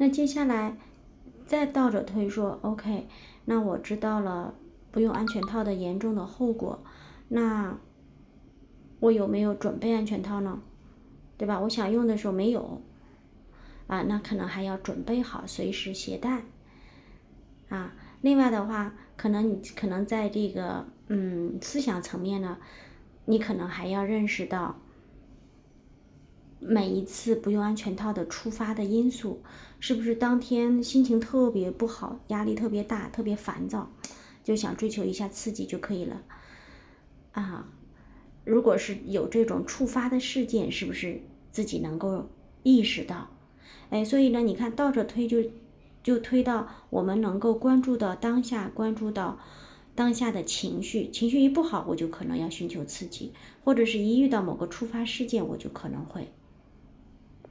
那接下来再倒着推说 OK， 那我知道了不用安全套的严重的后果，那我有没有准备安全套呢？对吧？我想用的时候没有啊，那可能还要准备好随时携带啊。另外的话，你可能在这个思想层面呢，你可能还要认识到每一次不用安全套的触发的因素，是不是当天心情特别不好，压力特别大，特别烦躁，就想追求一下刺激就可以了啊。如果是有这种触发的事件，是不是自己能够意识到？所以呢，你看倒着推就推到我们能够关注到当下，关注到当下的情绪，一不好我就可能要寻求刺激，或者是一遇到某个触发事件我就可能会